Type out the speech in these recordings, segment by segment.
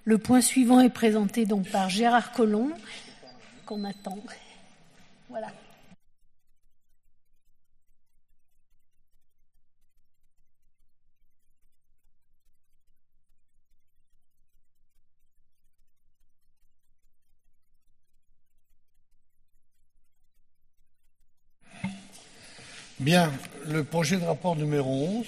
Le point suivant est présenté donc par Gérard Collomb, qu'on attend. Voilà. Bien, le projet de rapport numéro 11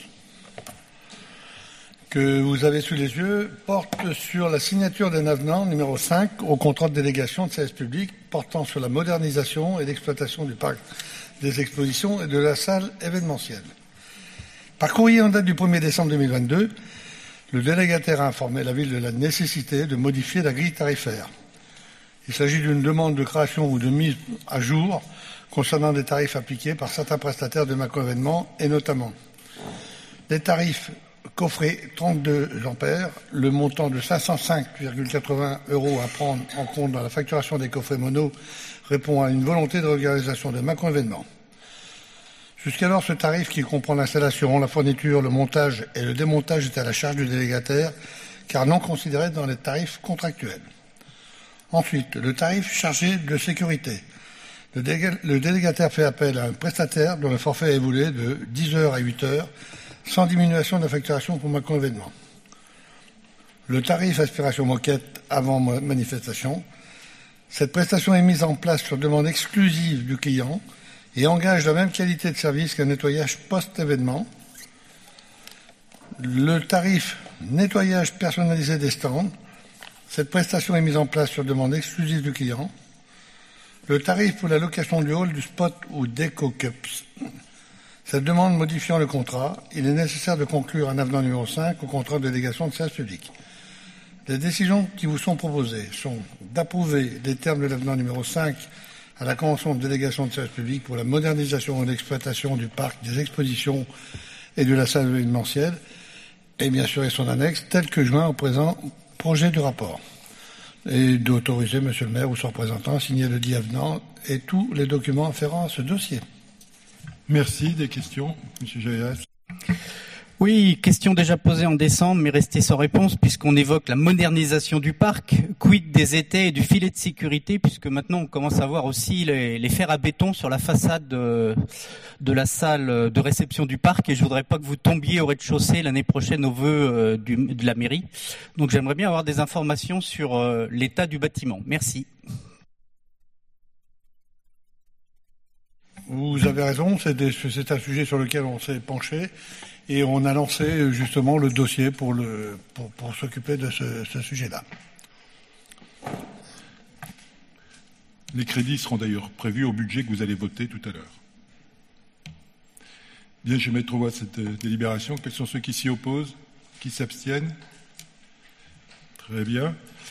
que vous avez sous les yeux porte sur la signature d'un avenant numéro 5 au contrat de délégation de service public portant sur la modernisation et l'exploitation du parc des expositions et de la salle événementielle. Par courrier en date du 1er décembre 2022, le délégataire a informé la ville de la nécessité de modifier la grille tarifaire. Il s'agit d'une demande de création ou de mise à jour concernant des tarifs appliqués par certains prestataires de macro-événements et notamment des tarifs coffret 32 ampères, le montant de 505,80 € à prendre en compte dans la facturation des coffrets mono répond à une volonté de régularisation de macro-événements. Jusqu'alors, ce tarif qui comprend l'installation, la fourniture, le montage et le démontage était à la charge du délégataire car non considéré dans les tarifs contractuels. Ensuite, le tarif chargé de sécurité. Le délégataire fait appel à un prestataire dont le forfait est évolué de 10 heures à 8 heures, sans diminution de la facturation pour macro-événement. Le tarif aspiration moquette avant manifestation. Cette prestation est mise en place sur demande exclusive du client et engage la même qualité de service qu'un nettoyage post-événement. Le tarif nettoyage personnalisé des stands. Cette prestation est mise en place sur demande exclusive du client. Le tarif pour la location du hall, du spot ou d'Eco Cups. Cette demande modifiant le contrat, il est nécessaire de conclure un avenant numéro 5 au contrat de délégation de service public. Les décisions qui vous sont proposées sont d'approuver les termes de l'avenant numéro 5 à la convention de délégation de service public pour la modernisation et l'exploitation du parc des expositions et de la salle événementielle, et bien sûr et son annexe, tel que joint au présent projet de rapport. Et d'autoriser monsieur le maire ou son représentant à signer le dit avenant et tous les documents afférents à ce dossier. Merci. Des questions, monsieur Jaillas? Oui, question déjà posée en décembre, mais restée sans réponse, puisqu'on évoque la modernisation du parc, quid des étais et du filet de sécurité, puisque maintenant on commence à voir aussi les fers à béton sur la façade de la salle de réception du parc, et je voudrais pas que vous tombiez au rez-de-chaussée l'année prochaine au vœu de la mairie. Donc j'aimerais bien avoir des informations sur l'état du bâtiment. Merci. Vous avez raison, c'est un sujet sur lequel on s'est penché et on a lancé justement le dossier pour s'occuper de ce sujet-là. Les crédits seront d'ailleurs prévus au budget que vous allez voter tout à l'heure. Bien, je vais mettre au voie cette délibération. Quels sont ceux qui s'y opposent? Qui s'abstiennent? Très bien.